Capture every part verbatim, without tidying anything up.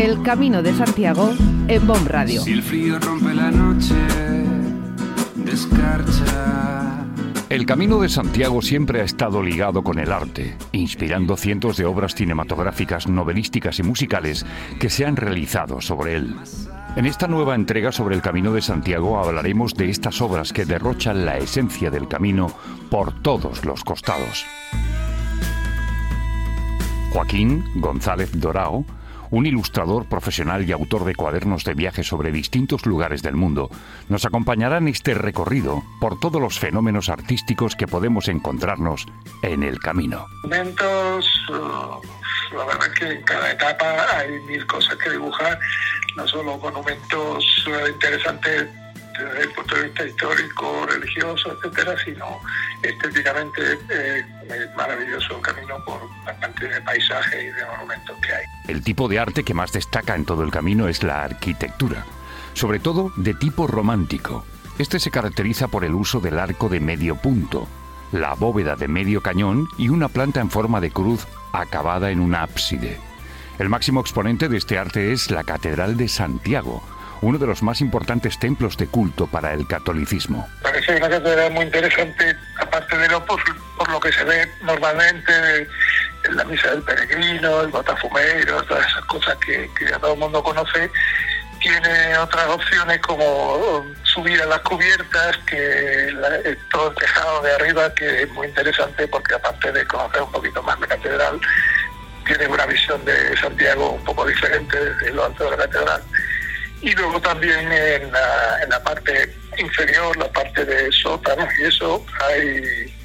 El Camino de Santiago en Bomb Radio. Si el frío rompe la noche, descarcha. El Camino de Santiago siempre ha estado ligado con el arte, inspirando cientos de obras cinematográficas, novelísticas y musicales que se han realizado sobre él. En esta nueva entrega sobre el Camino de Santiago hablaremos de estas obras que derrochan la esencia del camino por todos los costados. Joaquín González Dorao, un ilustrador profesional y autor de cuadernos de viaje sobre distintos lugares del mundo, nos acompañará en este recorrido por todos los fenómenos artísticos que podemos encontrarnos en el camino. Momentos, uh, la verdad es que en cada etapa hay mil cosas que dibujar, no solo monumentos uh, interesantes desde el punto de vista histórico, religioso, etcétera, sino estéticamente eh, es maravilloso el camino por la cantidad de paisajes y de monumentos que hay. El tipo de arte que más destaca en todo el camino es la arquitectura, sobre todo de tipo romántico. Este se caracteriza por el uso del arco de medio punto, la bóveda de medio cañón y una planta en forma de cruz acabada en un ábside. El máximo exponente de este arte es la Catedral de Santiago, uno de los más importantes templos de culto para el catolicismo. Parece una catedral muy interesante, aparte de lo por, por lo que se ve normalmente en la misa del peregrino, el botafumeiro, todas esas cosas que, que a todo el mundo conoce. Tiene otras opciones como subir a las cubiertas, que la, todo el tejado de arriba, que es muy interesante porque aparte de conocer un poquito más la catedral, tiene una visión de Santiago un poco diferente desde lo alto de la catedral. Y luego también en la, en la parte inferior, la parte de sótanos y eso, hay,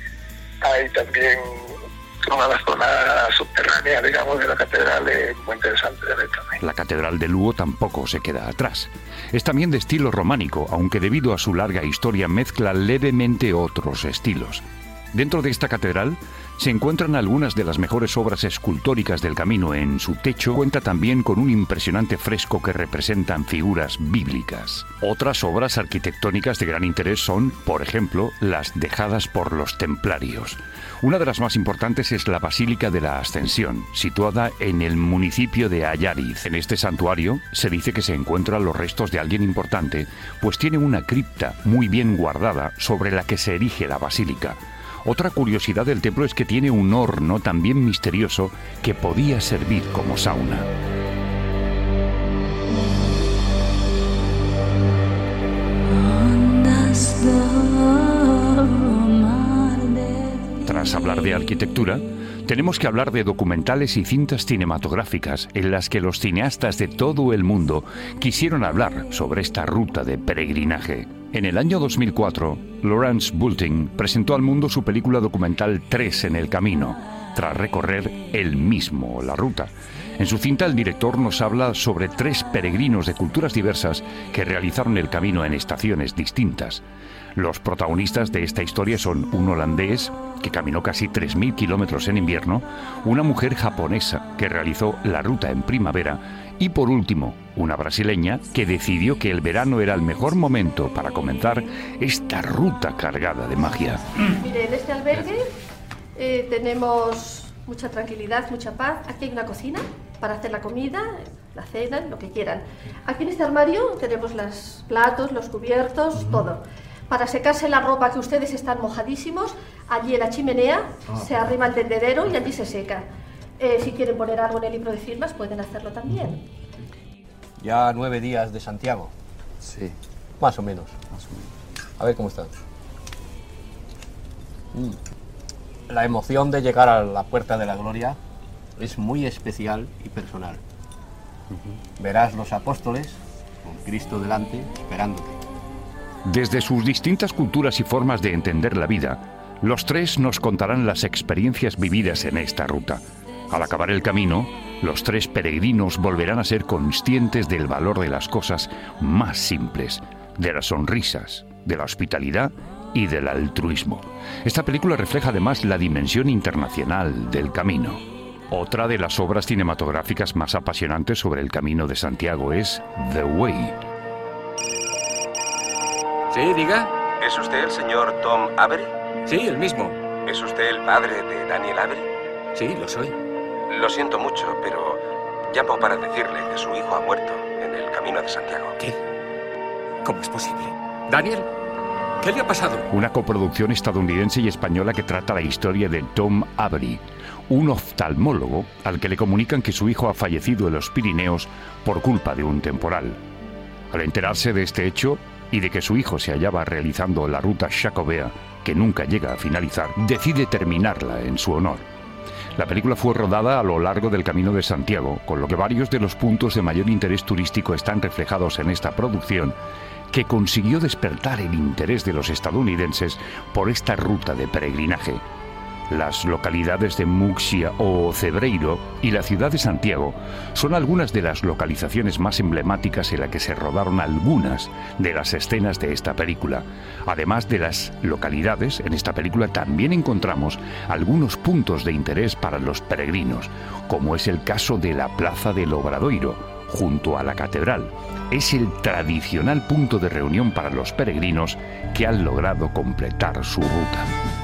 hay también toda la zona subterránea, digamos, de la catedral, es muy interesante de ver también. La Catedral de Lugo tampoco se queda atrás. Es también de estilo románico, aunque debido a su larga historia mezcla levemente otros estilos. Dentro de esta catedral se encuentran algunas de las mejores obras escultóricas del camino. En su techo cuenta también con un impresionante fresco que representan figuras bíblicas. Otras obras arquitectónicas de gran interés son, por ejemplo, las dejadas por los templarios. Una de las más importantes es la Basílica de la Ascensión, situada en el municipio de Allariz. En este santuario se dice que se encuentran los restos de alguien importante, pues tiene una cripta muy bien guardada sobre la que se erige la basílica. Otra curiosidad del templo es que tiene un horno también misterioso que podía servir como sauna. Tras hablar de arquitectura, tenemos que hablar de documentales y cintas cinematográficas en las que los cineastas de todo el mundo quisieron hablar sobre esta ruta de peregrinaje. En el año dos mil cuatro, Lawrence Bulting presentó al mundo su película documental Tres en el Camino, tras recorrer él mismo la ruta. En su cinta, el director nos habla sobre tres peregrinos de culturas diversas que realizaron el camino en estaciones distintas. Los protagonistas de esta historia son un holandés que caminó casi tres mil kilómetros en invierno, una mujer japonesa que realizó la ruta en primavera y, por último, una brasileña que decidió que el verano era el mejor momento para comenzar esta ruta cargada de magia. Mire, en este albergue eh, tenemos mucha tranquilidad, mucha paz. Aquí hay una cocina para hacer la comida, la cena, lo que quieran. Aquí en este armario tenemos los platos, los cubiertos, uh-huh. todo. Para secarse la ropa, que ustedes están mojadísimos, allí en la chimenea ah. se arrima el tendedero y allí se seca. Eh, si quieren poner algo en el libro de firmas, pueden hacerlo también. Ya nueve días de Santiago. Sí. Más o menos. Más o menos. A ver cómo están. Mm. La emoción de llegar a la Puerta de la Gloria es muy especial y personal. Uh-huh. Verás los apóstoles con Cristo delante esperándote. Desde sus distintas culturas y formas de entender la vida, los tres nos contarán las experiencias vividas en esta ruta. Al acabar el camino, los tres peregrinos volverán a ser conscientes del valor de las cosas más simples, de las sonrisas, de la hospitalidad y del altruismo. Esta película refleja además la dimensión internacional del camino. Otra de las obras cinematográficas más apasionantes sobre el Camino de Santiago es The Way. Sí, diga. ¿Es usted el señor Tom Avery? Sí, el mismo. ¿Es usted el padre de Daniel Avery? Sí, lo soy. Lo siento mucho, pero llamo para decirle que su hijo ha muerto en el camino de Santiago. ¿Qué? ¿Cómo es posible? ¿Daniel? ¿Qué le ha pasado? Una coproducción estadounidense y española que trata la historia de Tom Avery, un oftalmólogo al que le comunican que su hijo ha fallecido en los Pirineos por culpa de un temporal. Al enterarse de este hecho y de que su hijo se hallaba realizando la ruta Jacobea, que nunca llega a finalizar, decide terminarla en su honor. La película fue rodada a lo largo del Camino de Santiago, con lo que varios de los puntos de mayor interés turístico están reflejados en esta producción, que consiguió despertar el interés de los estadounidenses por esta ruta de peregrinaje. Las localidades de Muxia o Cebreiro y la ciudad de Santiago son algunas de las localizaciones más emblemáticas en las que se rodaron algunas de las escenas de esta película. Además de las localidades, en esta película también encontramos algunos puntos de interés para los peregrinos, como es el caso de la Plaza del Obradoiro, junto a la catedral. Es el tradicional punto de reunión para los peregrinos que han logrado completar su ruta.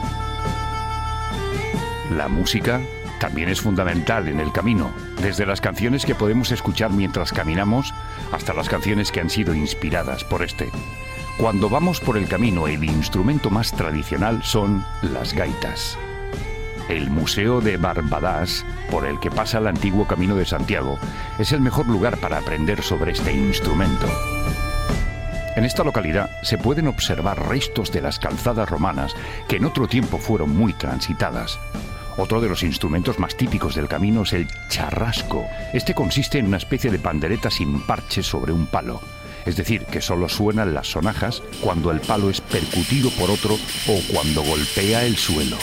La música también es fundamental en el camino, desde las canciones que podemos escuchar mientras caminamos hasta las canciones que han sido inspiradas por este. Cuando vamos por el camino, el instrumento más tradicional son las gaitas. El Museo de Barbadas, por el que pasa el antiguo Camino de Santiago, es el mejor lugar para aprender sobre este instrumento. En esta localidad se pueden observar restos de las calzadas romanas que en otro tiempo fueron muy transitadas. Otro de los instrumentos más típicos del camino es el charrasco. Este consiste en una especie de pandereta sin parche sobre un palo. Es decir, que solo suenan las sonajas cuando el palo es percutido por otro o cuando golpea el suelo.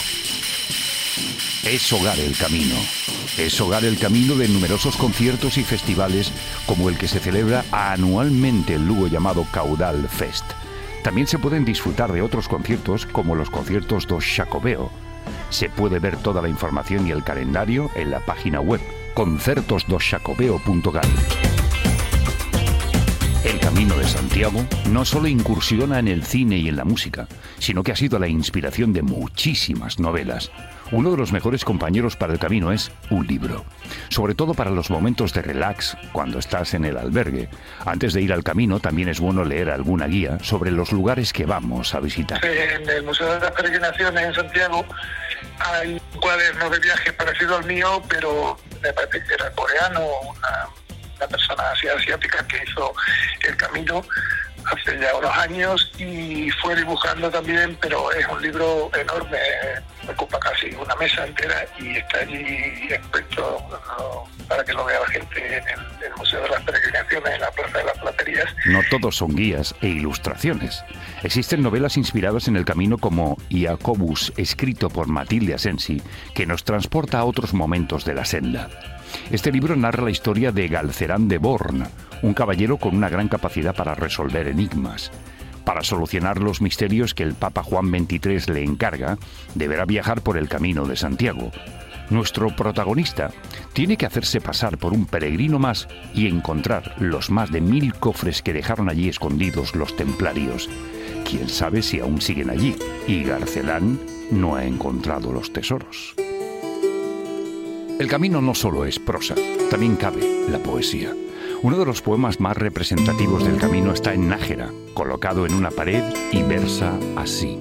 Es hogar el camino. Es hogar el camino de numerosos conciertos y festivales como el que se celebra anualmente en Lugo llamado Caudal Fest. También se pueden disfrutar de otros conciertos como los conciertos do Xacobeo. Se puede ver toda la información y el calendario en la página web concertos do xacobeo punto gal. El Camino de Santiago no solo incursiona en el cine y en la música, sino que ha sido la inspiración de muchísimas novelas. Uno de los mejores compañeros para el camino es un libro, sobre todo para los momentos de relax cuando estás en el albergue. Antes de ir al camino también es bueno leer alguna guía sobre los lugares que vamos a visitar. En el Museo de las Peregrinaciones en Santiago hay un cuaderno de viaje parecido al mío, pero me parece que era coreano, una, una persona así asiática que hizo el camino hace ya unos años y fue dibujando también, pero es un libro enorme, ocupa casi una mesa entera y está allí expuesto uh, para que lo vea la gente en el, el Museo de las Peregrinaciones, en la Plaza de las Platerías. No todos son guías e ilustraciones. Existen novelas inspiradas en el camino como Iacobus, escrito por Matilde Asensi, que nos transporta a otros momentos de la senda. Este libro narra la historia de Galcerán de Born, un caballero con una gran capacidad para resolver enigmas. Para solucionar los misterios que el Papa Juan veintitrés le encarga, deberá viajar por el Camino de Santiago. Nuestro protagonista tiene que hacerse pasar por un peregrino más y encontrar los más de mil cofres que dejaron allí escondidos los templarios. Quién sabe si aún siguen allí y Galcerán no ha encontrado los tesoros. El camino no solo es prosa, también cabe la poesía. Uno de los poemas más representativos del camino está en Nájera, colocado en una pared y versa así.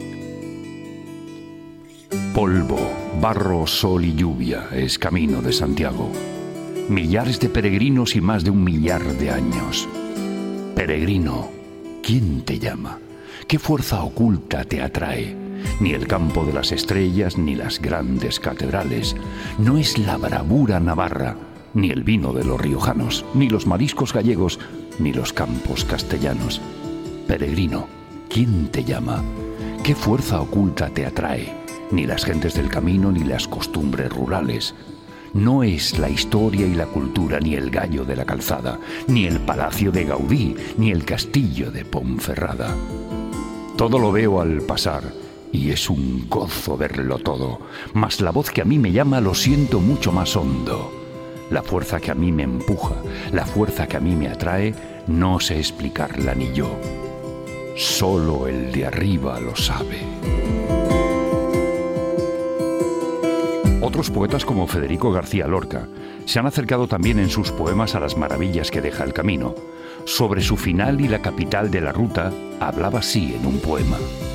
Polvo, barro, sol y lluvia es camino de Santiago. Millares de peregrinos y más de un millar de años. Peregrino, ¿quién te llama? ¿Qué fuerza oculta te atrae? Ni el campo de las estrellas, ni las grandes catedrales. No es la bravura navarra, ni el vino de los riojanos, ni los mariscos gallegos, ni los campos castellanos. Peregrino, ¿quién te llama? ¿Qué fuerza oculta te atrae? Ni las gentes del camino, ni las costumbres rurales. No es la historia y la cultura, ni el gallo de la calzada, ni el palacio de Gaudí, ni el castillo de Ponferrada. Todo lo veo al pasar, y es un gozo verlo todo, mas la voz que a mí me llama lo siento mucho más hondo. La fuerza que a mí me empuja, la fuerza que a mí me atrae, no sé explicarla ni yo. Solo el de arriba lo sabe. Otros poetas como Federico García Lorca se han acercado también en sus poemas a las maravillas que deja el camino. Sobre su final y la capital de la ruta hablaba así en un poema.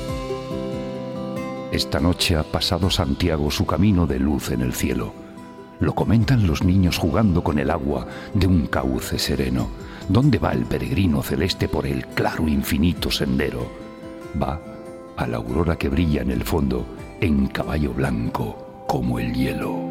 Esta noche ha pasado Santiago su camino de luz en el cielo. Lo comentan los niños jugando con el agua de un cauce sereno. ¿Dónde va el peregrino celeste por el claro infinito sendero? Va a la aurora que brilla en el fondo, en caballo blanco como el hielo.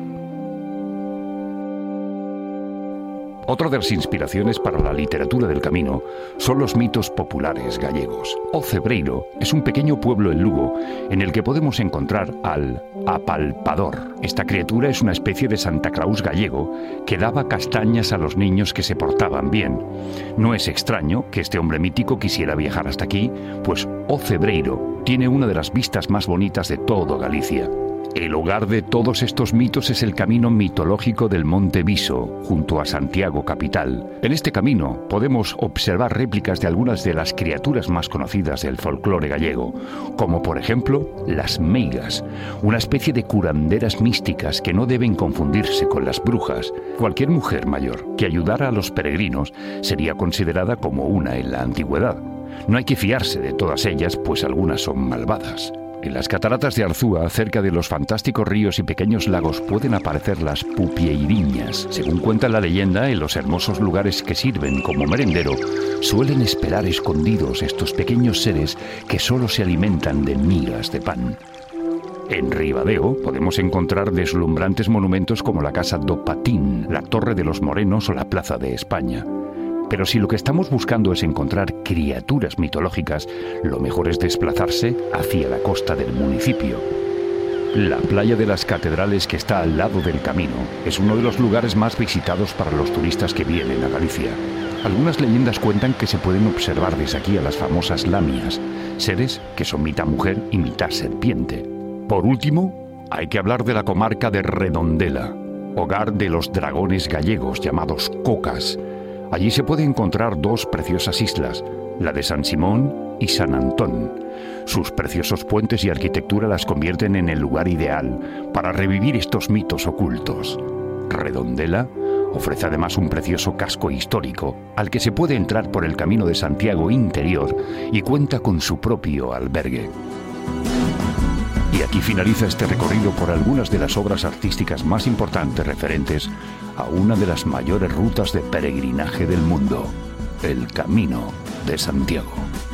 Otra de las inspiraciones para la literatura del camino son los mitos populares gallegos. O Cebreiro es un pequeño pueblo en Lugo en el que podemos encontrar al apalpador. Esta criatura es una especie de Santa Claus gallego que daba castañas a los niños que se portaban bien. No es extraño que este hombre mítico quisiera viajar hasta aquí, pues O Cebreiro tiene una de las vistas más bonitas de todo Galicia. El hogar de todos estos mitos es el camino mitológico del Monte Viso, junto a Santiago capital. En este camino podemos observar réplicas de algunas de las criaturas más conocidas del folclore gallego, como por ejemplo las meigas, una especie de curanderas místicas que no deben confundirse con las brujas. Cualquier mujer mayor que ayudara a los peregrinos sería considerada como una en la antigüedad. No hay que fiarse de todas ellas, pues algunas son malvadas. En las cataratas de Arzúa, cerca de los fantásticos ríos y pequeños lagos, pueden aparecer las pupieiriñas. Según cuenta la leyenda, en los hermosos lugares que sirven como merendero, suelen esperar escondidos estos pequeños seres que solo se alimentan de migas de pan. En Ribadeo podemos encontrar deslumbrantes monumentos como la Casa do Patín, la Torre de los Morenos o la Plaza de España. Pero si lo que estamos buscando es encontrar criaturas mitológicas, lo mejor es desplazarse hacia la costa del municipio. La playa de las Catedrales, que está al lado del camino, es uno de los lugares más visitados para los turistas que vienen a Galicia. Algunas leyendas cuentan que se pueden observar desde aquí a las famosas lamias, seres que son mitad mujer y mitad serpiente. Por último, hay que hablar de la comarca de Redondela, hogar de los dragones gallegos llamados cocas. Allí se puede encontrar dos preciosas islas, la de San Simón y San Antón. Sus preciosos puentes y arquitectura las convierten en el lugar ideal para revivir estos mitos ocultos. Redondela ofrece además un precioso casco histórico al que se puede entrar por el Camino de Santiago interior y cuenta con su propio albergue. Y aquí finaliza este recorrido por algunas de las obras artísticas más importantes referentes a una de las mayores rutas de peregrinaje del mundo, el Camino de Santiago.